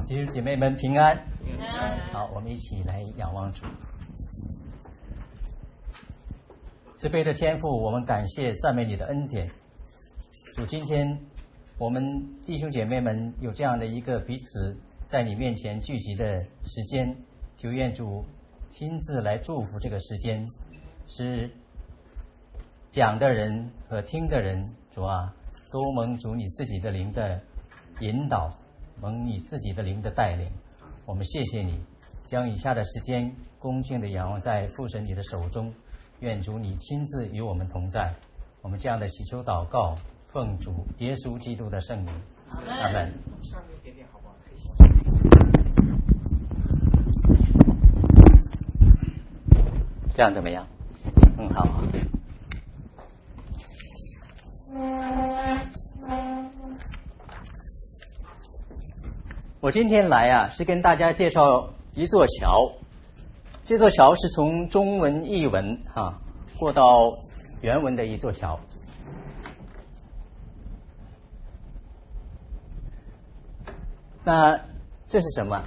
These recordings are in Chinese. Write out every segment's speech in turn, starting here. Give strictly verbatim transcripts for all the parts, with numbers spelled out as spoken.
弟兄姐妹们平安。 平安。 好，我们一起来仰望主。慈悲的天父，我们感谢赞美你的恩典。主，今天我们弟兄姐妹们有这样的一个彼此在你面前聚集的时间，就愿主亲自来祝福这个时间，使讲的人和听的人，主啊，都蒙主你自己的灵的引导，蒙你自己的灵的带领。我们谢谢你，将以下的时间恭敬地仰望在父神你的手中，愿主你亲自与我们同在。我们这样的祈求祷告，奉主耶稣基督的圣名，阿门。 上面一点点好不好？可以行。 这样怎么样？很好啊。我今天来啊，是跟大家介绍一座桥。这座桥是从中文译文啊过到原文的一座桥。那这是什么？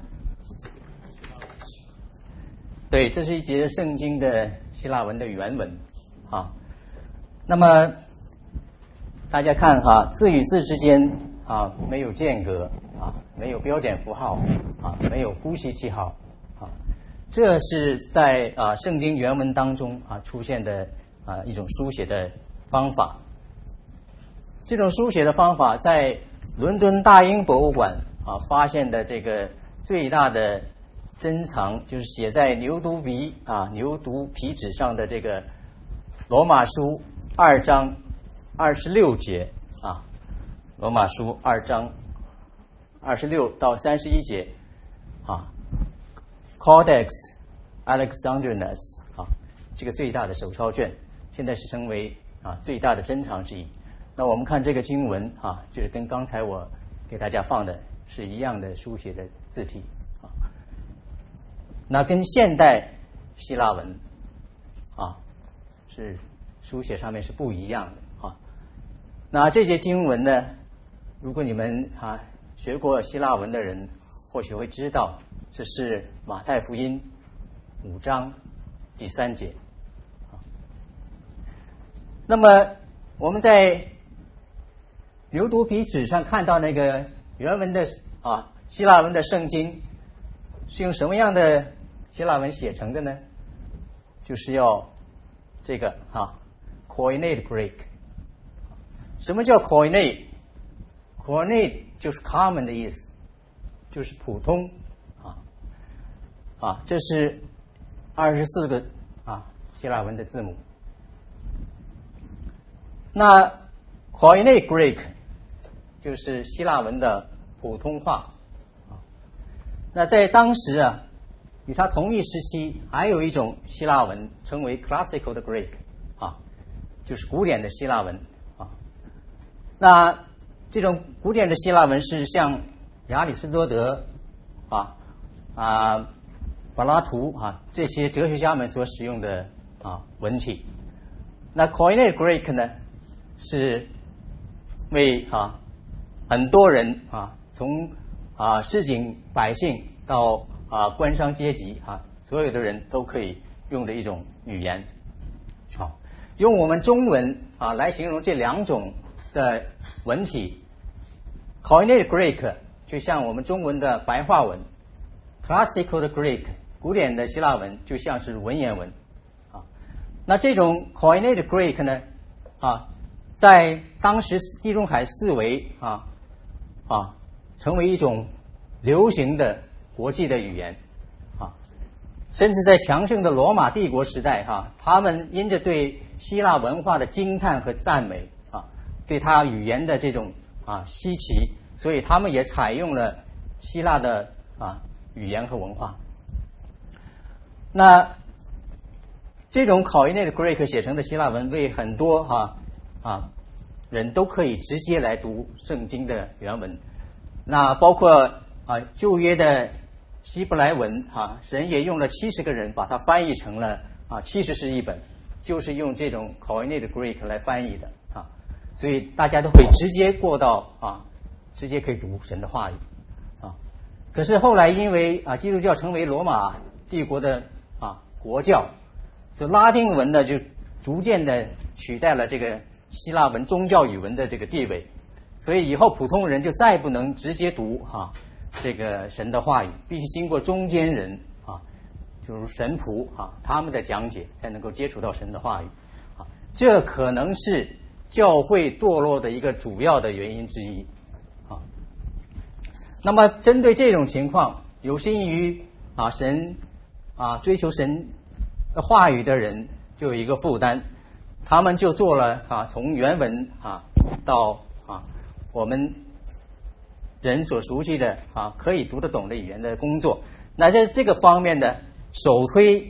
对，这是一节圣经的希腊文的原文啊。那么大家看哈，字与字之间啊没有间隔啊，没有标点符号啊，没有呼吸记号啊，这是在啊圣经原文当中啊出现的啊一种书写的方法。这种书写的方法在伦敦大英博物馆啊发现的这个最大的珍藏，就是写在牛犊皮啊牛犊皮纸上的这个罗马书二章二十六节啊，罗马书二章二十六到三十一节啊 ，Codex Alexandrinus 啊，这个最大的手抄卷，现在是成为啊最大的珍藏之一。那我们看这个经文啊，就是跟刚才我给大家放的是一样的书写的字体啊。那跟现代希腊文啊是书写上面是不一样的啊。那这节经文呢，如果你们啊学过希腊文的人，或许会知道，这是马太福音五章第三节。那么我们在牛犊皮纸上看到那个原文的啊希腊文的圣经，是用什么样的希腊文写成的呢？就是要这个啊 Koine Greek。什么叫 Koine？Koine 就是 common 的意思，就是普通啊啊，这是二十四个啊希腊文的字母。那 Koine Greek 就是希腊文的普通话啊。那在当时啊，与它同一时期，还有一种希腊文称为 Classical 的 Greek 啊，就是古典的希腊文啊。那这种古典的希腊文是像亚里士多德啊啊柏拉图啊这些哲学家们所使用的啊文体。那 Koine Greek 呢，是为啊很多人啊，从啊市井百姓到啊官商阶级啊，所有的人都可以用的一种语言。好，用我们中文啊来形容这两种的文体 ，Koine Greek 就像我们中文的白话文 ，Classical 的 Greek 古典的希腊文就像是文言文啊。那这种 Koine Greek 呢啊，在当时地中海四维啊啊成为一种流行的国际的语言啊，甚至在强盛的罗马帝国时代哈、啊，他们因着对希腊文化的惊叹和赞美啊，对他语言的这种啊稀奇，所以他们也采用了希腊的啊语言和文化。那这种考因内的 Greek 写成的希腊文，为很多哈 啊, 啊人都可以直接来读圣经的原文。那包括啊旧约的希伯来文啊，人也用了七十个人把它翻译成了啊七十士译本，就是用这种 Koine 的 Greek 来翻译的啊，所以大家都会直接过到啊，直接可以读神的话语啊。 可是后来因为啊基督教成为罗马帝国的啊国教，所以拉丁文呢就逐渐的取代了这个希腊文宗教语文的这个地位，所以以后普通人就再不能直接读哈、啊、这个神的话语，必须经过中间人啊，就是神仆啊他们的讲解才能够接触到神的话语啊，这可能是教会堕落的一个主要的原因之一啊。那么针对这种情况，有心于啊神啊追求神的话语的人就有一个负担，他们就做了啊从原文啊到啊我们人所熟悉的啊可以读得懂的语言的工作。那在这个方面的首推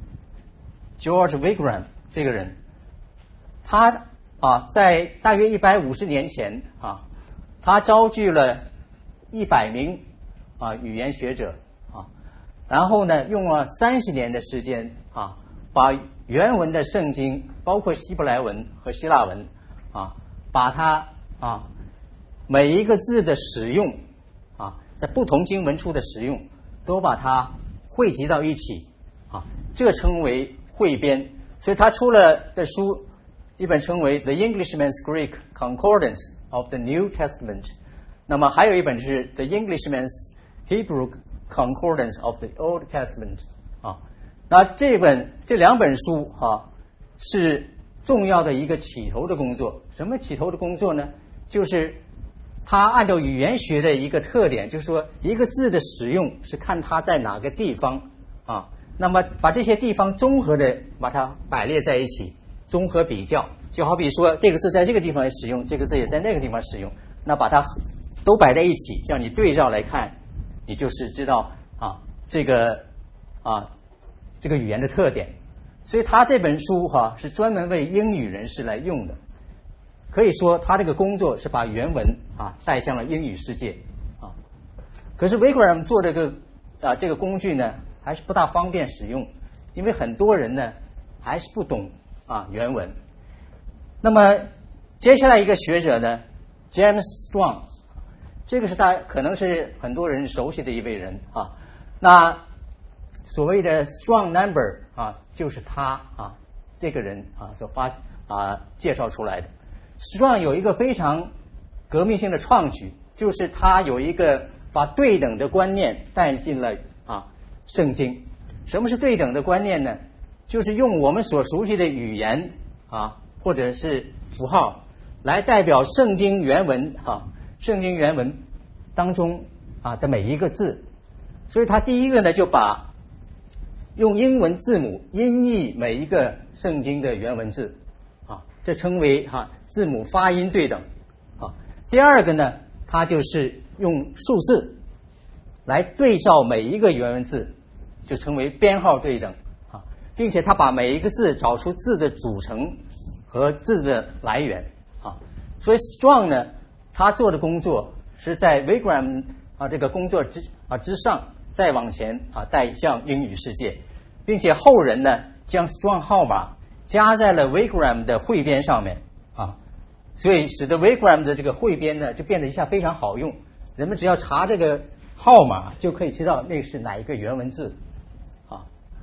George Wigram 这个人，他啊在大约一百五十年前啊，他招聚了一百名啊语言学者啊，然后呢用了三十年的时间啊，把原文的圣经，包括希伯来文和希腊文啊，把它啊每一个字的使用啊，在不同经文处的使用，都把它汇集到一起啊，这称为汇编。所以他出了的书，一本称为《The Englishman's Greek Concordance of the New Testament》，那么还有一本是《The Englishman's Hebrew Concordance of the Old Testament》啊。那这本这两本书啊，是重要的一个起头的工作。什么起头的工作呢？就是它按照语言学的一个特点，就是说一个字的使用是看它在哪个地方啊，那么把这些地方综合的把它摆列在一起，综合比较。就好比说这个字在这个地方使用，这个字也在那个地方使用，那把它都摆在一起，这样你对照来看，你就是知道啊这个啊这个语言的特点。所以他这本书哈、啊、是专门为英语人士来用的，可以说他这个工作是把原文啊带向了英语世界啊。可是 Wigram 做这个啊这个工具呢，还是不大方便使用，因为很多人呢还是不懂啊原文。那么接下来一个学者呢 James Strong， 这个是大可能是很多人熟悉的一位人啊。那所谓的 Strong number 啊，就是他啊这个人啊所发啊介绍出来的。Strong 有一个非常革命性的创举，就是他有一个把对等的观念带进了啊圣经。什么是对等的观念呢？就是用我们所熟悉的语言啊或者是符号来代表圣经原文啊圣经原文当中啊的每一个字。所以他第一个呢就把用英文字母音译每一个圣经的原文字啊，这称为哈、啊、字母发音对等啊。第二个呢，它就是用数字来对照每一个原文字，就称为编号对等啊，并且他把每一个字找出字的组成和字的来源啊。所以 Strong 呢，他做的工作是在 Wigram 啊这个工作之啊之上再往前啊带向英语世界，并且后人呢将 Strong 号码加在了 Wigram 的汇编上面啊，所以使得 Wigram 的这个汇编呢就变得一下非常好用，人们只要查这个号码就可以知道那是哪一个原文字啊。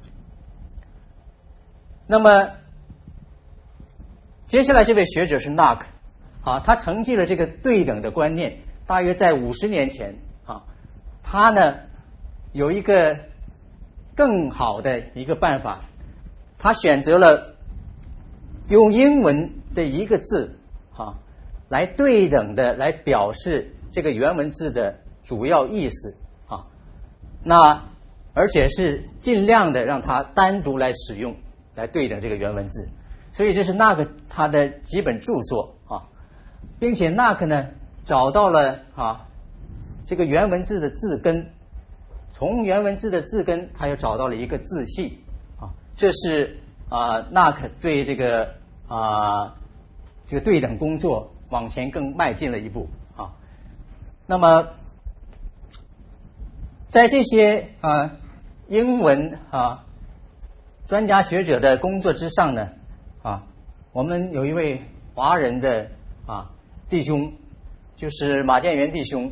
那么接下来这位学者是 Knock 啊，他承继了这个对等的观念，大约在五十年前啊，他呢有一个更好的一个办法，他选择了用英文的一个字啊来对等的来表示这个原文字的主要意思啊，那而且是尽量的让它单独来使用来对等这个原文字。所以这是那个他的几本著作啊，并且那个呢找到了啊这个原文字的字根，从原文字的字根他又找到了一个字系啊，这是啊那个对这个啊这个对等工作往前更迈进了一步啊。那么在这些啊英文啊专家学者的工作之上呢啊，我们有一位华人的啊弟兄，就是马建元弟兄，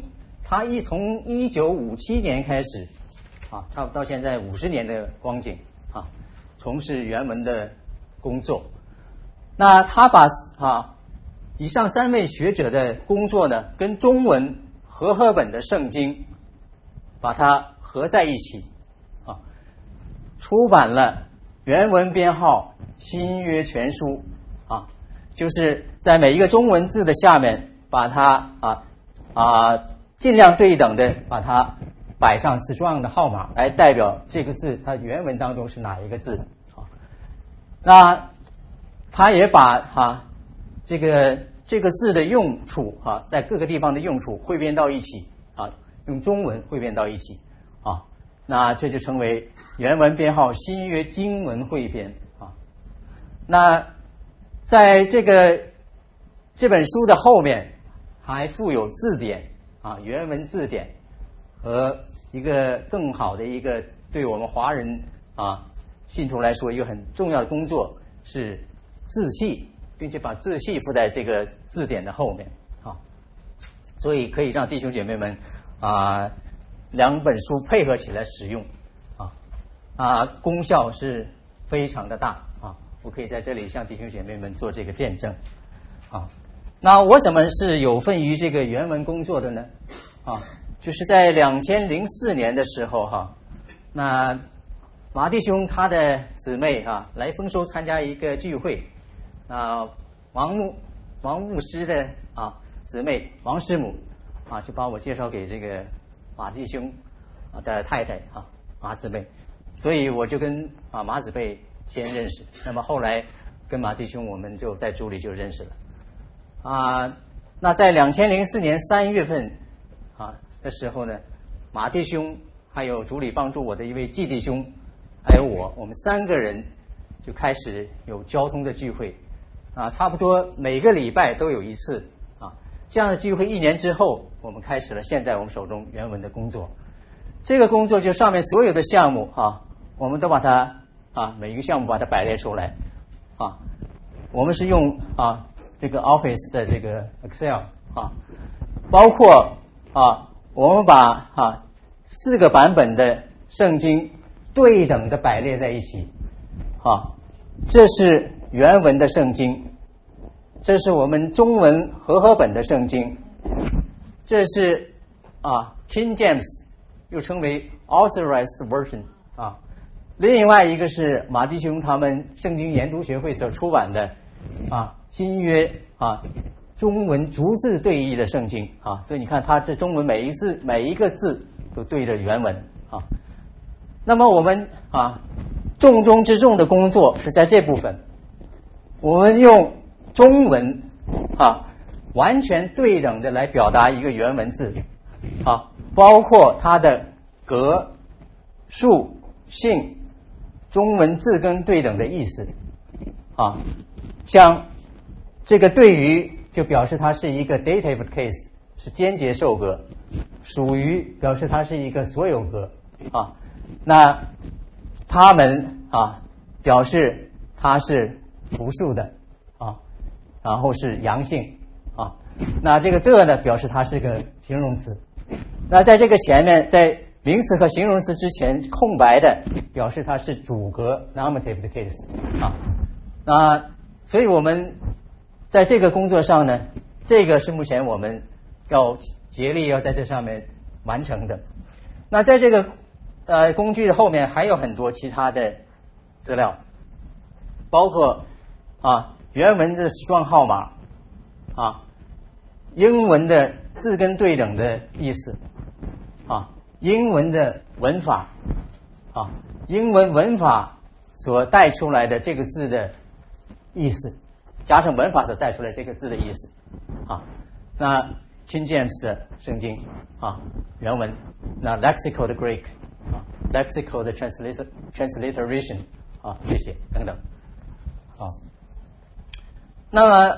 他一从一九五七年开始，啊，差不多到现在五十年的光景啊，从事原文的工作。那他把啊以上三位学者的工作呢，跟中文和合本的圣经，把它合在一起，啊，出版了原文编号新约全书，啊，就是在每一个中文字的下面，把它啊啊尽量对等的把它摆上 strong 的号码，来代表这个字它原文当中是哪一个字啊。那他也把哈、啊、这个这个字的用处啊，在各个地方的用处汇编到一起啊，用中文汇编到一起啊，那这就成为原文编号新约经文汇编啊。那在这个这本书的后面还附有字典啊，原文字典和一个更好的一个对我们华人啊信徒来说一个很重要的工作是字系，并且把字系附在这个字典的后面啊，所以可以让弟兄姐妹们啊两本书配合起来使用啊啊功效是非常的大啊，我可以在这里向弟兄姐妹们做这个见证啊。那我怎么是有份于这个原文工作的呢？啊，就是在两千零四年的时候哈、啊，那马弟兄他的姊妹哈、啊、来丰收参加一个聚会，啊王牧王牧师的啊姊妹王师母啊就把我介绍给这个马弟兄啊的太太啊马姊妹，所以我就跟啊马姊妹先认识，那么后来跟马弟兄我们就在主里就认识了。啊，那在两千零四年三月份啊的时候呢，马弟兄还有主里帮助我的一位季弟兄，还有我，我们三个人就开始有交通的聚会啊，差不多每个礼拜都有一次啊。这样的聚会一年之后，我们开始了现在我们手中原文的工作。这个工作就上面所有的项目啊，我们都把它啊每一个项目把它摆列出来啊。我们是用啊。这个 Office 的这个 Excel 啊，包括啊，我们把啊四个版本的圣经对等的摆列在一起啊，这是原文的圣经，这是我们中文和合本的圣经，这是啊 King James 又称为 Authorized Version 啊，另外一个是马弟兄他们圣经研读学会所出版的啊新约啊中文逐字对译的圣经啊，所以你看它这中文每一字每一个字都对着原文啊。那么我们啊重中之重的工作是在这部分，我们用中文啊完全对等的来表达一个原文字啊，包括它的格、数、性，中文字根对等的意思啊，像这个对于就表示它是一个 dative case， 是间接受格，属于表示它是一个所有格啊。那他们啊表示它是复数的啊，然后是阳性啊。那这个的呢表示它是个形容词。那在这个前面，在名词和形容词之前空白的表示它是主格 nominative 的 case 啊。那所以我们在这个工作上呢，这个是目前我们要竭力要在这上面完成的。那在这个呃工具的后面还有很多其他的资料，包括啊原文的时装号码啊，英文的字根对等的意思啊，英文的文法啊，英文文法所带出来的这个字的意思，加上文法所带出来这个字的意思啊。那 King James 的圣经啊原文，那 Lexical 的 Greek 啊 Lexical 的 translator transliteration 啊这些等等啊。那么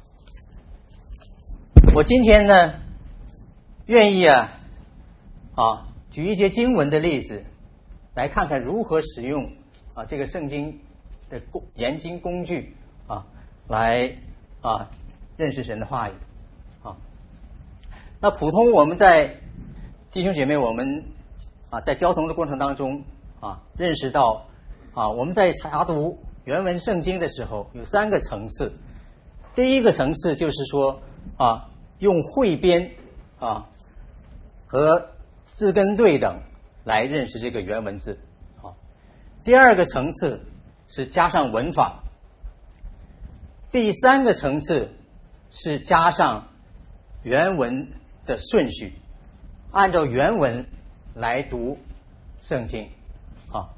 我今天呢愿意啊啊举一些经文的例子，来看看如何使用啊这个圣经的工研经工具啊来啊认识神的话语啊。那普通我们在弟兄姐妹，我们啊在交通的过程当中啊，认识到啊我们在查读原文圣经的时候有三个层次。第一个层次就是说啊，用汇编啊和字根对等来认识这个原文字。好，第二个层次是加上文法，第三个层次是加上原文的顺序，按照原文来读圣经。好，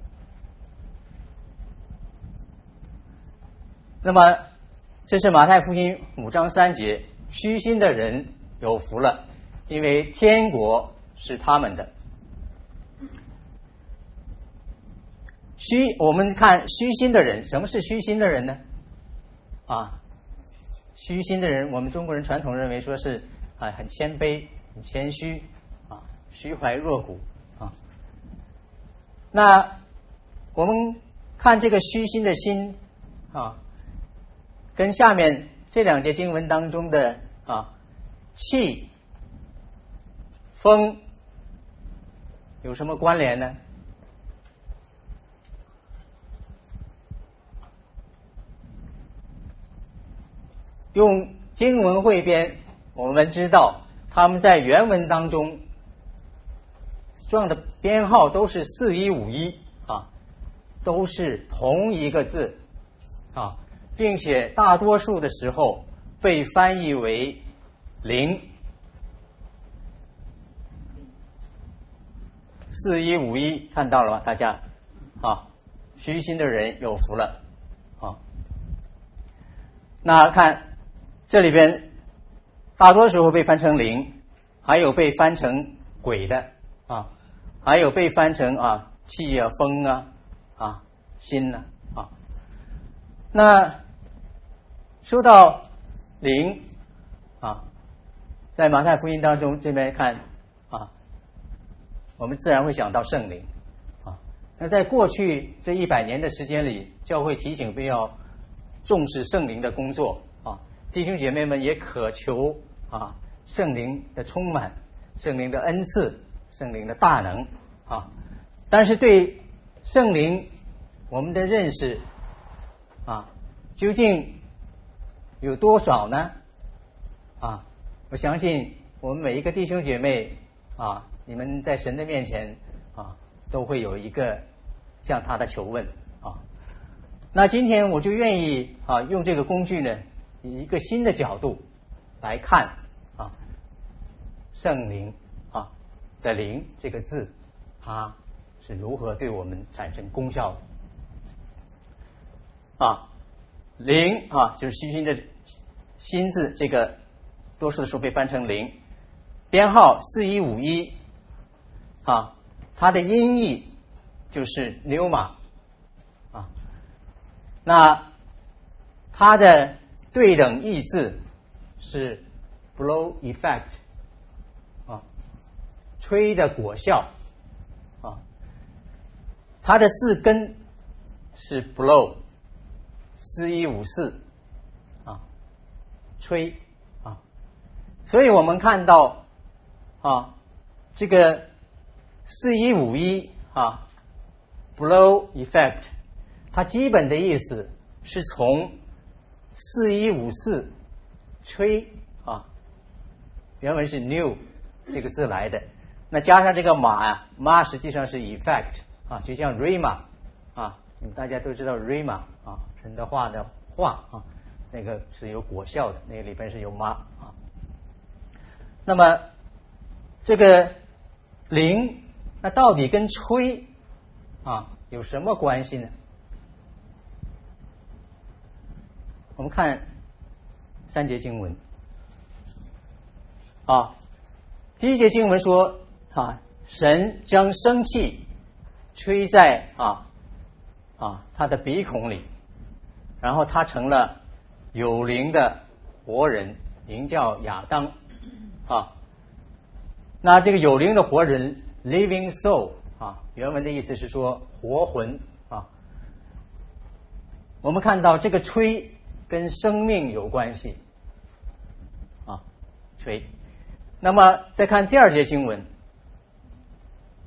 那么这是马太福音五章三节，虚心的人有福了，因为天国是他们的。虚，我们看虚心的人，什么是虚心的人呢？啊，虚心的人，我们中国人传统认为说是啊很谦卑、很谦虚啊，虚怀若谷啊。那我们看这个虚心的心啊，跟下面这两节经文当中的啊气、风有什么关联呢？用经文汇编，我们知道他们在原文当中用的编号都是四一五一啊，都是同一个字啊，并且大多数的时候被翻译为灵。四一五一看到了吗？大家啊，虚心的人有福了啊。那看这里边大多时候被翻成灵，还有被翻成鬼的啊，还有被翻成啊气啊风啊啊心啊啊。那说到灵啊，在马太福音当中这边看啊，我们自然会想到圣灵啊。那在过去这一百年的时间里，教会提醒必要重视圣灵的工作啊，弟兄姐妹们也渴求啊圣灵的充满、圣灵的恩赐、圣灵的大能啊。但是对圣灵我们的认识啊，究竟有多少呢？啊，我相信我们每一个弟兄姐妹啊，你们在神的面前啊，都会有一个向他的求问啊。那今天我就愿意啊，用这个工具呢，以一个新的角度来看啊，圣灵啊的灵这个字，它是如何对我们产生功效的啊。灵啊，就是虚心的心字，这个多数的时候被翻成灵，编号四一五一啊，它的音译就是 pneuma 啊，那它的对等义字是 blow effect 啊，吹的果效啊，它的字根是 blow 四一五四啊，吹啊，所以我们看到啊，这个四一五一啊 blow effect， 它基本的意思是从四一五四吹啊，原文是 new 这个字来的，那加上这个马啊，马实际上是 effect 啊，就像 rhema 啊，你们大家都知道 rhema 啊，神的话的话啊，那个是有果效的，那个里边是有马啊。那么这个灵，那到底跟吹啊有什么关系呢？我们看三节经文啊，第一节经文说啊，神将生气吹在啊啊他的鼻孔里，然后他成了有灵的活人，名叫亚当啊。那这个有灵的活人 living soul 啊，原文的意思是说活魂啊。我们看到这个吹跟生命有关系啊，吹。那么再看第二节经文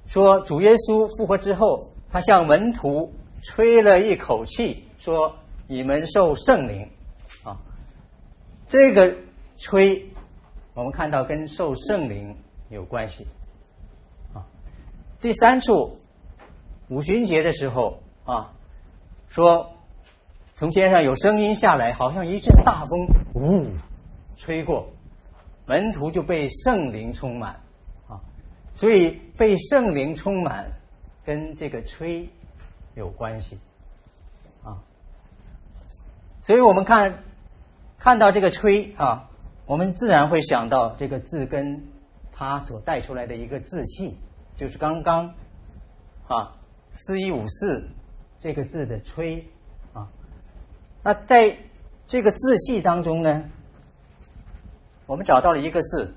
说主耶稣复活之后，他向门徒吹了一口气，说你们受圣灵啊。这个吹我们看到跟受圣灵有关系啊。第三处五旬节的时候啊，说从天上有声音下来，好像一阵大风呜吹过，门徒就被圣灵充满啊。所以被圣灵充满跟这个吹有关系啊。所以我们看看到这个吹啊，我们自然会想到这个字根它所带出来的一个字气，就是刚刚啊四一五四这个字的吹啊。那在这个字系当中呢，我们找到了一个字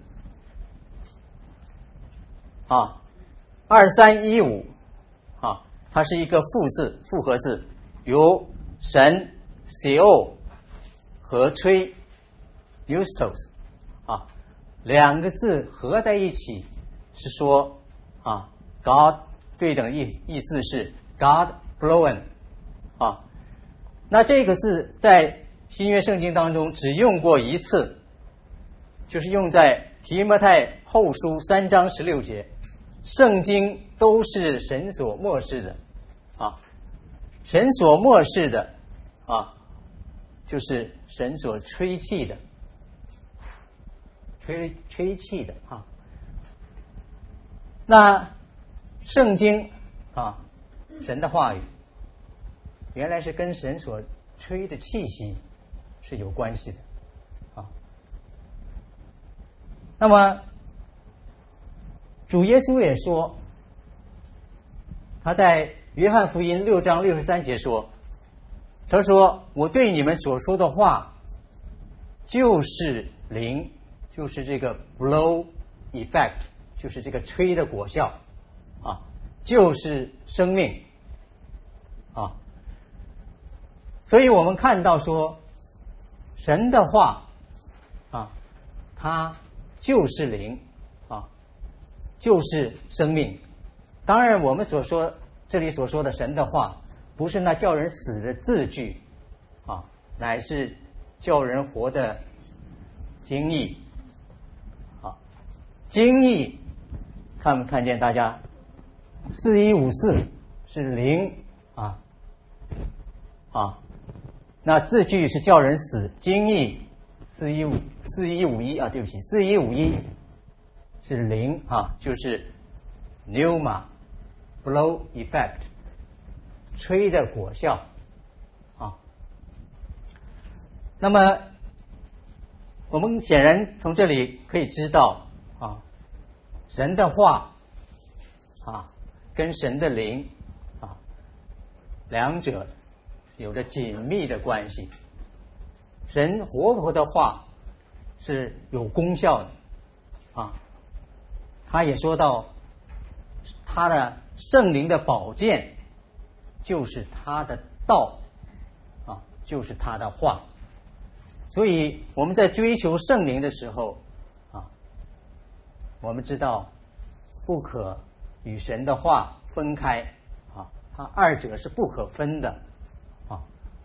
啊，二三一五啊，它是一个复字复合字，由神 C O 和吹 Eustos 啊两个字合在一起，是说啊 God 对等意意思是 God blown 啊。那这个字在新约圣经当中只用过一次，就是用在提摩太后书三章十六节。圣经都是神所默示的啊，神所默示的啊，就是神所吹气的，吹吹气的啊。那圣经啊，神的话语，原来是跟神所吹的气息是有关系的啊。那么主耶稣也说，他在约翰福音六章六十三节说，他说我对你们所说的话就是灵，就是这个 blow effect， 就是这个吹的果效啊，就是生命啊。所以我们看到说神的话啊，它就是灵啊，就是生命。当然我们所说这里所说的神的话，不是那叫人死的字句啊，乃是叫人活的经义啊。经义看没看见大家四一五四是灵啊啊，那字句是叫人死，经义四一五四一五一啊，对不起，四一五一是灵啊，就是 pneuma blow effect， 吹的果效啊。那么我们显然从这里可以知道啊，神的话啊跟神的灵啊两者有着紧密的关系。神活泼的话是有功效的啊，他也说到他的圣灵的宝剑就是他的道啊，就是他的话。所以我们在追求圣灵的时候啊，我们知道不可与神的话分开啊，它二者是不可分的啊。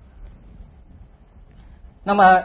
那么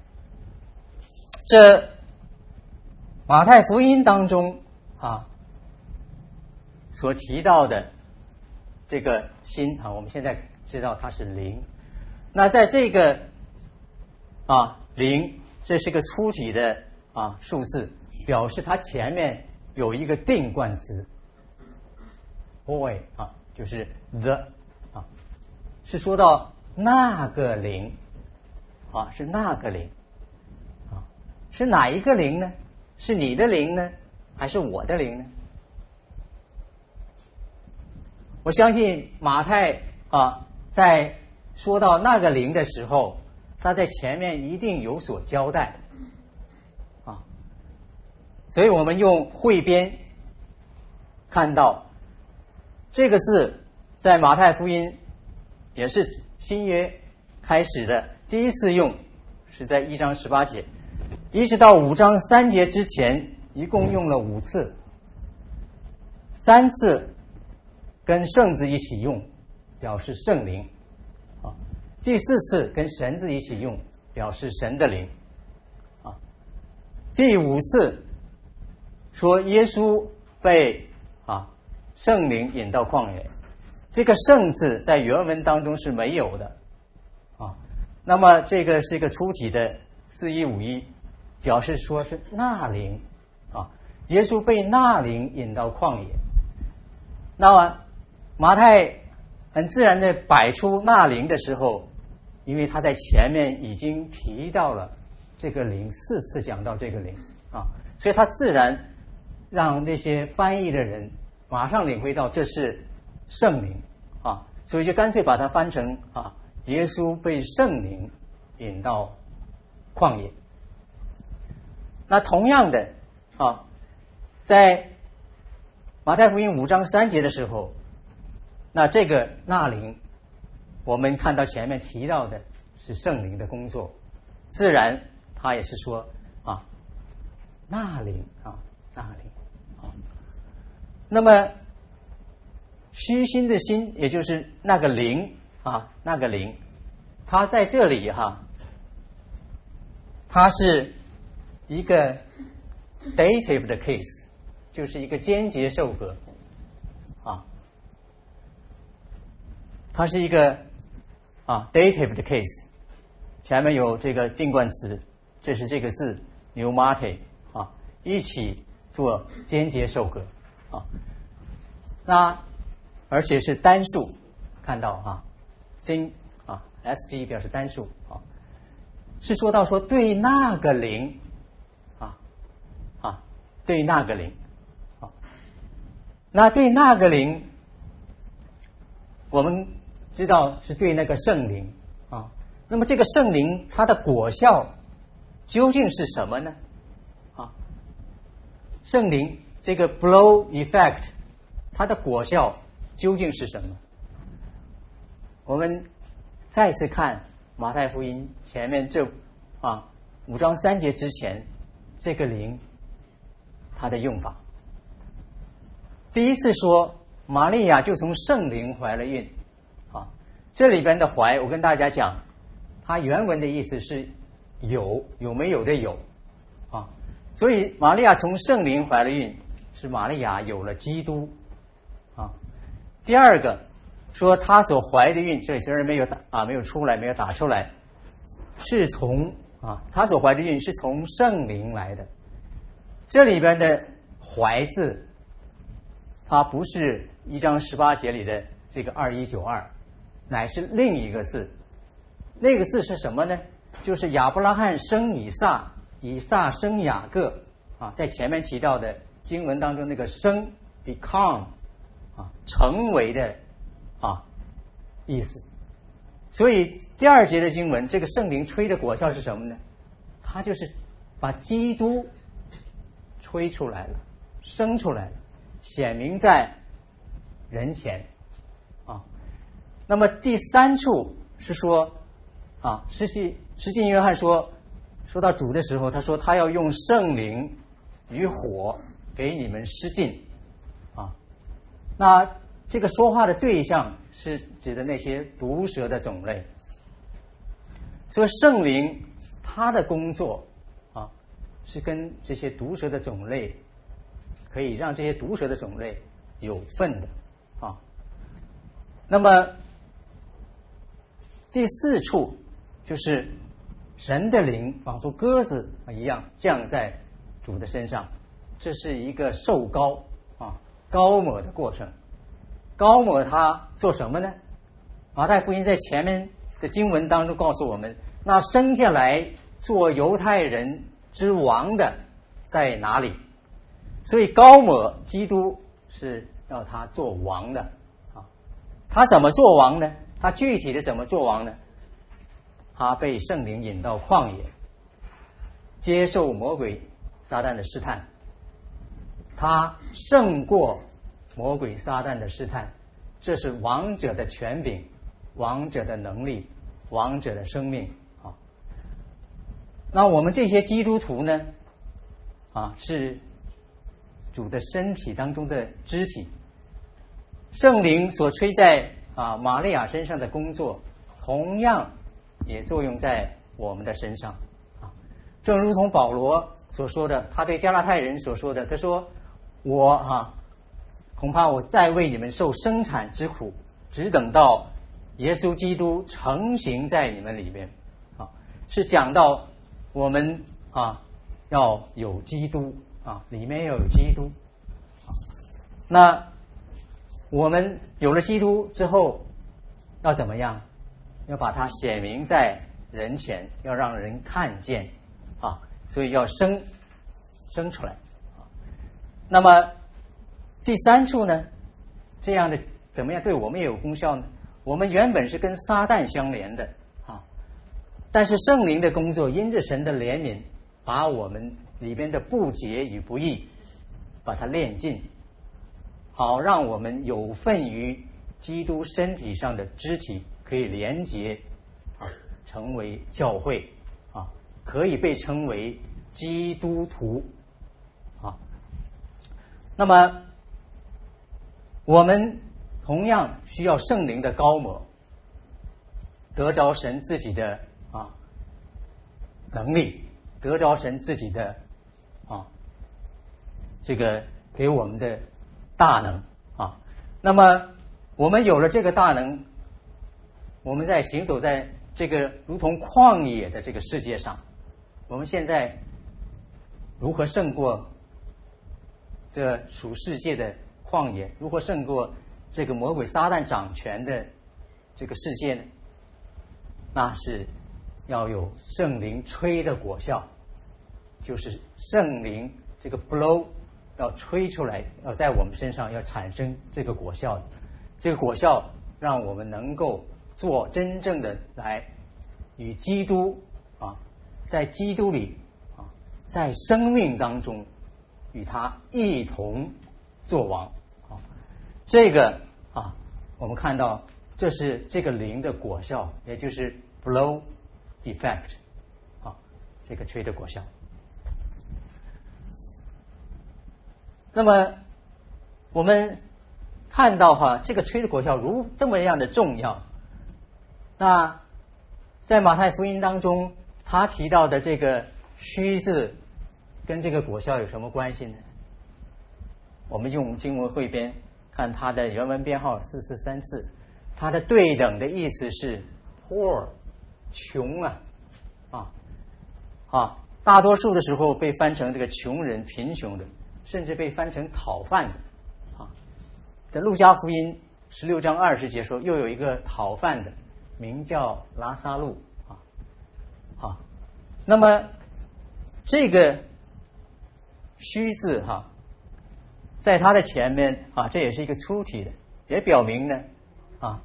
这马太福音当中啊所提到的这个心啊，我们现在知道它是灵。那在这个啊灵，这是个粗体的啊数字，表示它前面有一个定冠词 boy 啊，就是 the 啊，是说到那个灵啊，是那个灵啊，是哪一个灵呢？是你的灵呢，还是我的灵呢？我相信马太啊，在说到那个灵的时候，他在前面一定有所交代啊。所以我们用汇编看到这个字在马太福音也是新约开始的第一次用，是在一章十八节，一直到五章三节之前，一共用了五次，三次跟圣字一起用，表示圣灵啊。第四次跟神字一起用，表示神的灵啊。第五次说耶稣被啊圣灵引到旷野，这个圣字在原文当中是没有的啊。那么这个是一个出体的四一五一，表示说是那灵啊，耶稣被那灵引到旷野。那么马太很自然的摆出那灵的时候，因为他在前面已经提到了这个灵，四次讲到这个灵啊，所以他自然让那些翻译的人马上领会到这是圣灵啊，所以就干脆把它翻成啊，耶稣被圣灵引到旷野。那同样的啊，在马太福音五章三节的时候，那这个那灵，我们看到前面提到的是圣灵的工作，自然他也是说啊，那灵啊，那灵啊。那么虚心的心，也就是那个灵啊，那个灵，它在这里哈，它是一个 dative 的 case， 就是一个间接受格啊，它是一个啊 dative 的 case， 前面有这个定冠词，这是这个字 pneumate 啊，一起做间接受格啊。那而且是单数，看到啊 ，sin 啊 sg 表示单数啊，是说到说对那个灵啊啊，对那个灵啊，那对那个灵，我们知道是对那个圣灵啊。那么这个圣灵它的果效究竟是什么呢？啊，圣灵这个 blow effect， 它的果效究竟是什么？我们再次看马太福音前面这啊五章三节之前，这个灵它的用法。第一次说玛利亚就从圣灵怀了孕啊，这里边的怀，我跟大家讲，它原文的意思是有有没有的有啊，所以玛利亚从圣灵怀了孕，是玛利亚有了基督啊。第二个说她所怀的孕，这里虽然没有打啊没有出来，没有打出来，是从啊她所怀的孕是从圣灵来的。这里边的怀字，它不是一章十八节里的这个二一九二，乃是另一个字。那个字是什么呢？就是亚伯拉罕生以撒，以撒生雅各啊，在前面提到的经文当中那个生 become 啊，成为的啊意思。所以第二节的经文，这个圣灵吹的果效是什么呢？它就是把基督吹出来了，生出来了，显明在人前啊。那么第三处是说啊，施洗施浸约翰说，说到主的时候，他说他要用圣灵与火给你们施浸啊。那这个说话的对象是指的那些毒蛇的种类，所以圣灵他的工作啊，是跟这些毒蛇的种类，可以让这些毒蛇的种类有份的啊。那么第四处就是神的灵仿佛鸽子一样降在主的身上，这是一个受膏啊膏抹的过程。膏抹他做什么呢？马太福音在前面的经文当中告诉我们，那生下来做犹太人之王的在哪里？所以膏抹基督是要他做王的啊。他怎么做王呢？他具体的怎么做王呢？他被圣灵引到旷野，接受魔鬼撒旦的试探，他胜过魔鬼撒旦的试探，这是王者的权柄，王者的能力，王者的生命啊。那我们这些基督徒呢啊，是主的身体当中的肢体， 圣灵所吹在啊玛利亚身上的工作，同样也作用在我们的身上啊。正如同保罗所说的，他对加拉太人所说的，他说：“我啊，恐怕我再为你们受生产之苦，只等到耶稣基督成形在你们里面。”啊，是讲到我们啊要有基督啊，里面要有基督啊。那我们有了基督之后，要怎么样？要把它显明在人前，要让人看见啊，所以要生生出来啊。那么第三处呢，这样的怎么样对我们也有功效呢？我们原本是跟撒旦相连的啊，但是圣灵的工作，因着神的怜悯，把我们里边的不洁与不义，把它炼尽。好，让我们有份于基督身体上的肢体，可以连结啊，成为教会啊，可以被称为基督徒啊。那么我们同样需要圣灵的膏抹，得着神自己的啊能力，得着神自己的啊这个给我们的大能啊。那么我们有了这个大能，我们在行走在这个如同旷野的这个世界上，我们现在如何胜过这属世界的旷野，如何胜过这个魔鬼撒旦掌权的这个世界呢？那是要有圣灵吹的果效，就是圣灵这个 blow 要吹出来，要在我们身上要产生这个果效，这个果效让我们能够做真正的来与基督啊，在基督里啊，在生命当中与他一同作王啊。这个啊，我们看到这是这个灵的果效，也就是 blow effect 啊，这个吹的果效。那么我们看到哈，这个吹的果效如这么样的重要。那在马太福音当中，他提到的这个虚字跟这个果效有什么关系呢？我们用经文汇编看它的原文编号四四三四，它的对等的意思是 poor 穷啊啊啊，大多数的时候被翻成这个穷人、贫穷的，甚至被翻成讨饭的啊。在路加福音十六章二十节说，又有一个讨饭的，名叫拉撒路啊啊。那么这个虚字哈、啊，在它的前面啊，这也是一个粗体的，也表明呢啊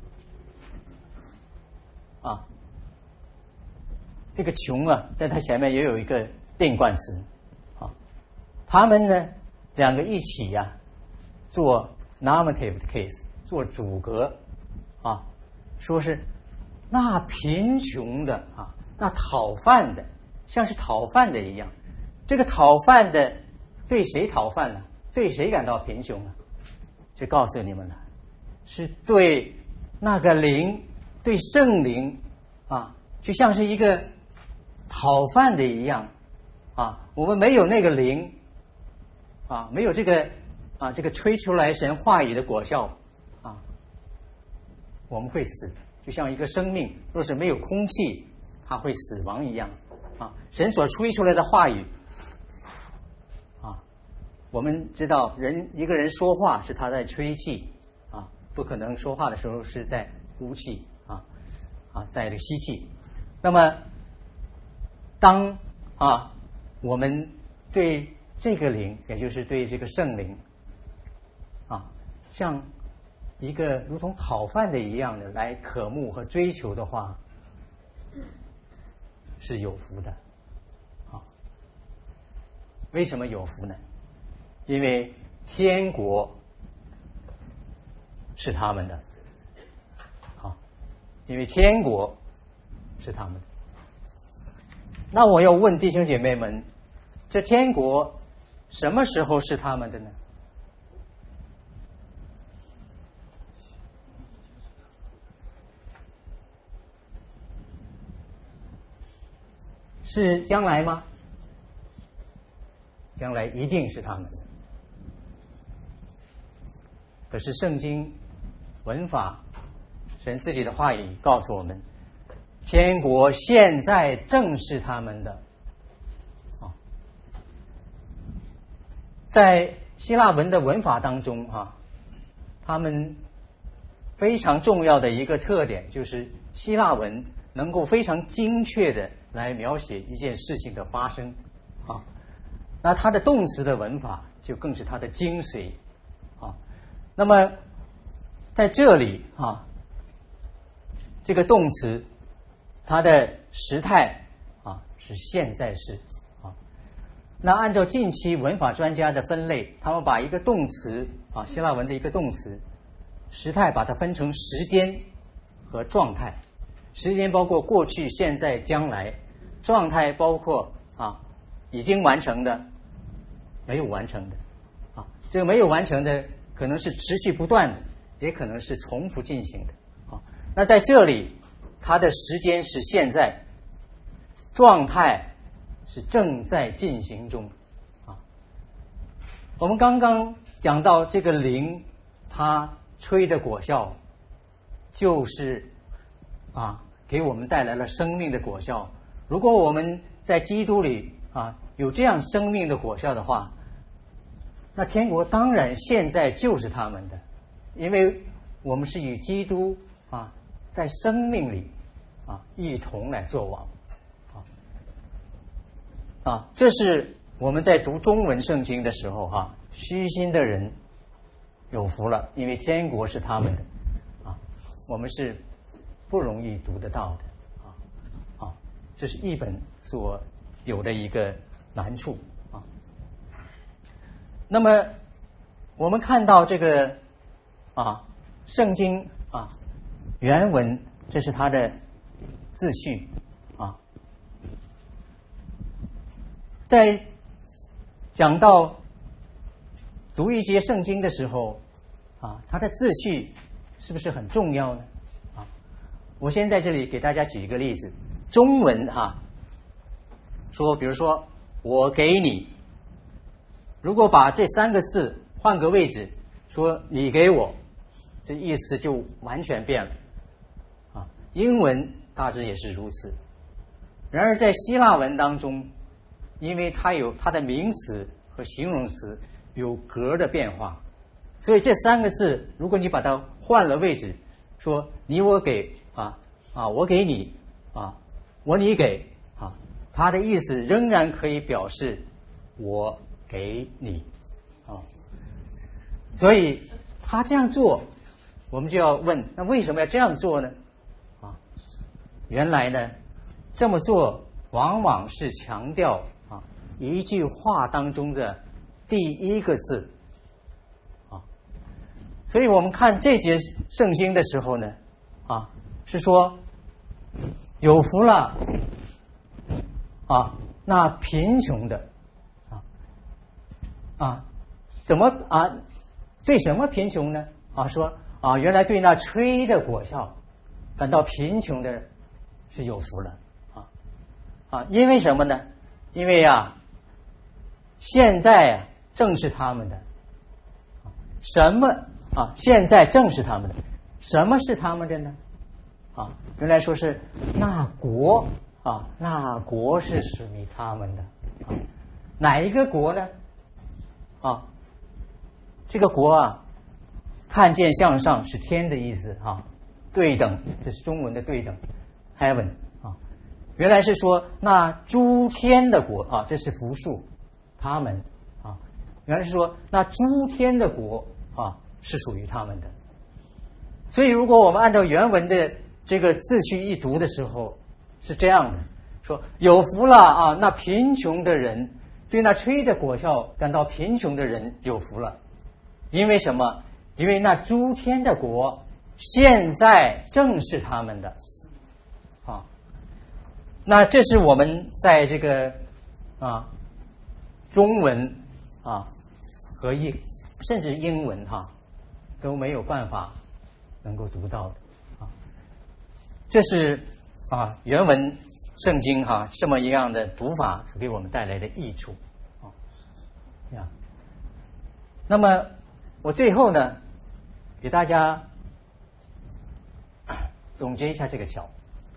啊这个穷啊，在它前面也有一个定冠词啊。他们呢两个一起呀、啊，做 nominative case， 做主格啊，说是那贫穷的啊，那讨饭的，像是讨饭的一样。这个讨饭的对谁讨饭呢？对谁感到贫穷呢？就告诉你们了，是对那个灵，对圣灵啊，就像是一个讨饭的一样啊。我们没有那个灵啊，没有这个啊，这个吹出来神话语的果效啊，我们会死，就像一个生命，若是没有空气，它会死亡一样啊。神所吹出来的话语啊，我们知道人一个人说话是他在吹气啊，不可能说话的时候是在呼气啊啊，在这个吸气。那么当啊我们对这个灵，也就是对这个圣灵啊，像一个如同讨饭的一样的来渴慕和追求的话，是有福的啊。为什么有福呢？因为天国是他们的，好，因为天国是他们的。那我要问弟兄姐妹们，这天国什么时候是他们的呢？ 是将来吗？将来一定是他们的。可是圣经文法，神自己的话语告诉我们，天国现在正是他们的。啊，在希腊文的文法当中啊，他们非常重要的一个特点就是希腊文能够非常精确的来描写一件事情的发生啊。那它的动词的文法就更是它的精髓啊。那么在这里啊，这个动词它的时态啊是现在式啊。那按照近期文法专家的分类，他们把一个动词啊，希腊文的一个动词时态，把它分成时间和状态。时间包括过去、现在、将来；状态包括啊已经完成的、没有完成的。啊，这个没有完成的可能是持续不断的，也可能是重复进行的。啊，那在这里，它的时间是现在，状态是正在进行中。啊，我们刚刚讲到这个灵，它吹的果效，就是啊，给我们带来了生命的果效。如果我们在基督里啊有这样生命的果效的话，那天国当然现在就是他们的，因为我们是与基督啊在生命里啊一同来作王。啊啊，这是我们在读中文圣经的时候哈、啊，虚心的人有福了，因为天国是他们的啊，我们是不容易读得到的啊啊，这是译本所有的一个难处啊。那么我们看到这个啊，圣经啊原文，这是它的字序啊，在讲到读一节圣经的时候啊，它的字序是不是很重要呢？啊，我先在这里给大家举一个例子，中文啊，说比如说我给你，如果把这三个字换个位置，说你给我，这意思就完全变了啊。英文大致也是如此。然而在希腊文当中，因为它有它的名词和形容词有格的变化，所以这三个字如果你把它换了位置，说你我给啊啊我给你啊我你给啊，它的意思仍然可以表示我给你啊。所以他这样做，我们就要问，那为什么要这样做呢？啊，原来呢，这么做往往是强调啊一句话当中的第一个字啊。所以我们看这节圣经的时候呢，啊，是说有福了啊，那贫穷的啊啊，怎么啊？对什么贫穷呢？啊，说啊，原来对那吹的果效感到贫穷的人是有福了啊啊！因为什么呢？因为啊，现在啊正是他们的什么啊？现在正是他们的什么是他们的呢？啊，原来说是那国啊，那国是属于他们的啊，哪一个国呢？啊？这个国啊，看见向上是天的意思啊，对等，这是中文的对等 ，heaven 啊，原来是说那诸天的国啊，这是复数，他们啊，原来是说那诸天的国啊是属于他们的。所以如果我们按照原文的这个字序一读的时候，是这样的，说有福了啊，那贫穷的人，对那吹的果效感到贫穷的人有福了。因为什么？因为那诸天的国现在正是他们的啊。那这是我们在这个啊中文啊和英甚至英文哈、啊、都没有办法能够读到的啊。这是啊原文圣经哈、啊、这么一样的读法所给我们带来的益处啊呀。那么我最后呢，给大家总结一下这个桥。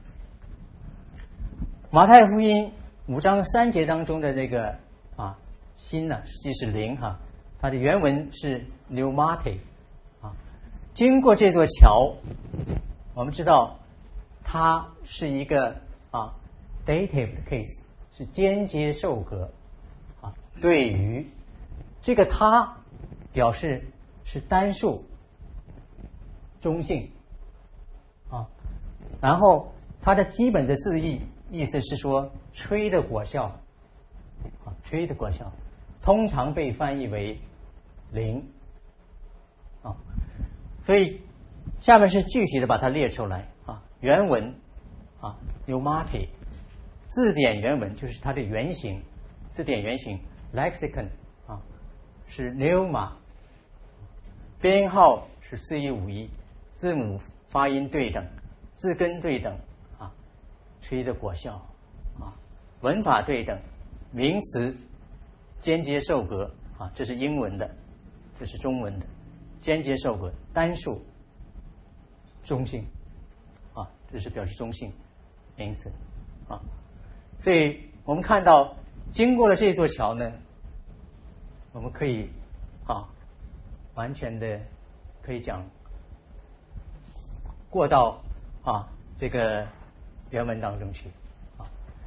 马太福音五章三节当中的这个啊心呢，实际是灵哈，它的原文是 pneumate 啊。经过这座桥，我们知道它是一个啊 dative 的 case， 是间接受格啊。对于这个它表示是单数中性啊，然后它的基本的字义意思是说吹的果效啊，吹的果效通常被翻译为灵啊，所以下面是具体的把它列出来啊。原文啊 pneumate 字典原文就是它的原型，字典原型 lexicon 啊是 pneuma， 编号是四一五一，字母发音对等，字根对等啊，吹的果效啊，文法对等，名词间接受格啊，这是英文的，这是中文的，间接受格单数中性啊，这是表示中性名词啊。所以我们看到经过了这座桥呢，我们可以啊完全的可以讲过到啊这个原文当中去啊。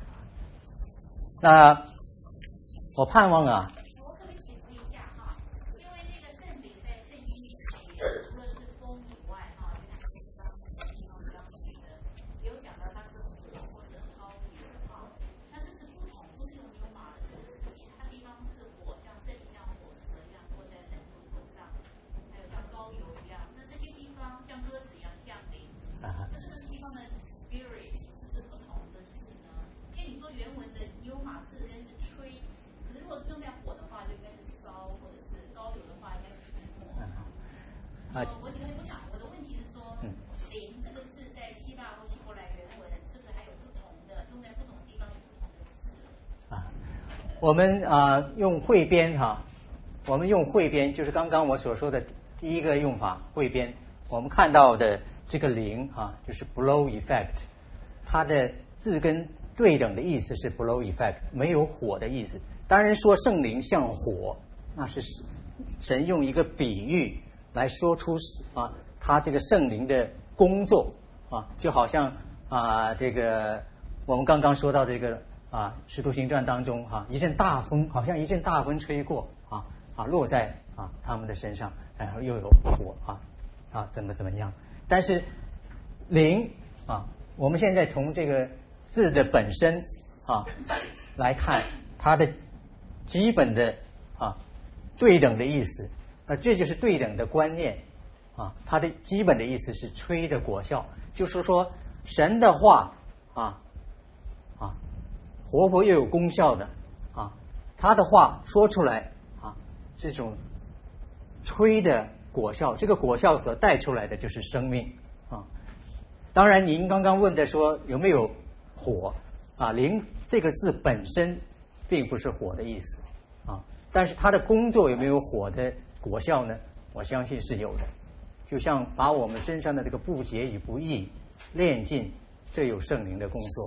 那我盼望啊， 我可不可以请问一下哈？因为那个圣灵在圣经里面，除了是风以外哈，有两个地方是地方比较记得，有讲到它是火或者高原哈。那是指不同，不是用牛马的，是指其他地方是火，像圣灵像火蛇一样坐在人头头上，还有像高油一样。那这些地方像鸽子一样降临，那这个地方的 spirit 是不是不同的字呢？因为你说原文的牛马字跟是吹。如果用在火的话，就应该是烧，或者是高油的话，应该是火。啊，我我想我的问题是说，灵这个字在希腊或希伯来原文是不是还有不同的，用在不同地方有不同的字？ 啊，我们啊用汇编哈、啊，我们用汇编就是刚刚我所说的第一个用法汇编，我们看到的这个灵啊，就是 blow effect， 它的字根对等的意思是 blow effect， 没有火的意思。当然说圣灵像火，那是神用一个比喻来说出啊，他这个圣灵的工作啊，就好像啊，这个我们刚刚说到这个啊，《使徒行传》当中啊，一阵大风，好像一阵大风吹过啊啊，落在啊他们的身上，然后又有火啊啊，怎么怎么样？但是灵啊，我们现在从这个字的本身啊来看，它的基本的啊对等的意思，那这就是对等的观念啊。它的基本的意思是吹的果效，就是说神的话啊啊活泼又有功效的啊，他的话说出来啊，这种吹的果效，这个果效所带出来的就是生命啊。当然，您刚刚问的说有没有火啊？灵这个字本身并不是火的意思啊，但是它的工作有没有火的果效呢？我相信是有的。就像把我们身上的这个不洁与不义炼尽，这有圣灵的工作。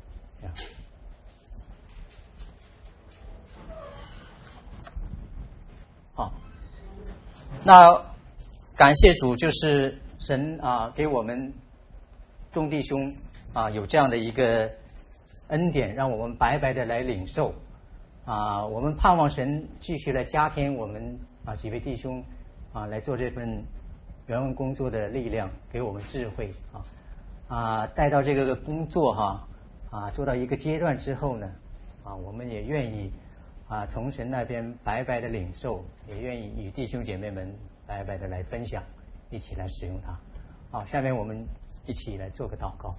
好，那感谢主，就是神啊给我们众弟兄啊有这样的一个恩典，让我们白白的来领受啊。我们盼望神继续来加添我们啊几位弟兄啊来做这份原文工作的力量，给我们智慧啊啊带到这个工作哈 啊, 啊做到一个阶段之后呢啊，我们也愿意啊从神那边白白的领受，也愿意与弟兄姐妹们白白的来分享，一起来使用它。好，下面我们一起来做个祷告。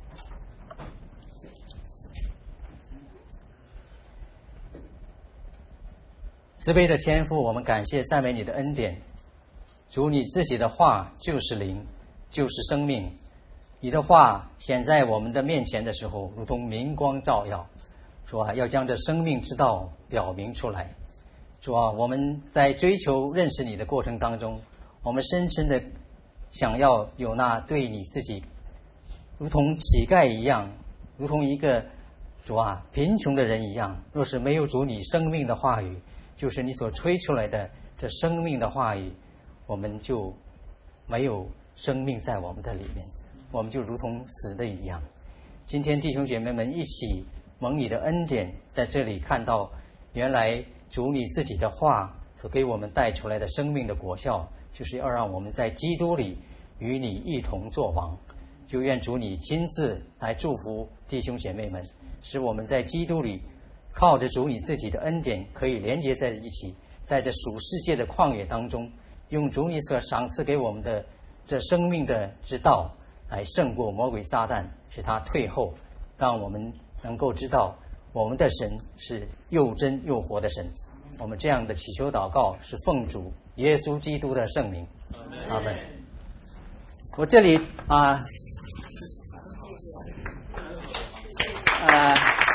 慈悲的天父，我们感谢赞美你的恩典。主，你自己的话就是灵，就是生命。 你的话显在我们的面前的时候，如同明光照耀。主啊，要将这生命之道表明出来。主啊，我们在追求认识你的过程当中，我们深深的想要有那对你自己如同乞丐一样，如同一个主啊贫穷的人一样。若是没有主你生命的话语，就是你所吹出来的这生命的话语，我们就没有生命在我们的里面，我们就如同死的一样。今天弟兄姐妹们一起蒙你的恩典，在这里看到原来主你自己的话所给我们带出来的生命的果效，就是要让我们在基督里与你一同作王。就愿主你亲自来祝福弟兄姐妹们，使我们在基督里靠着主你自己的恩典可以连接在一起，在这属世界的旷野当中，用主你所赏赐给我们的这生命的之道来胜过魔鬼撒旦，使他退后，让我们能够知道我们的神是又真又活的神。我们这样的祈求祷告是奉主耶稣基督的圣名，阿们。我这里啊，呃。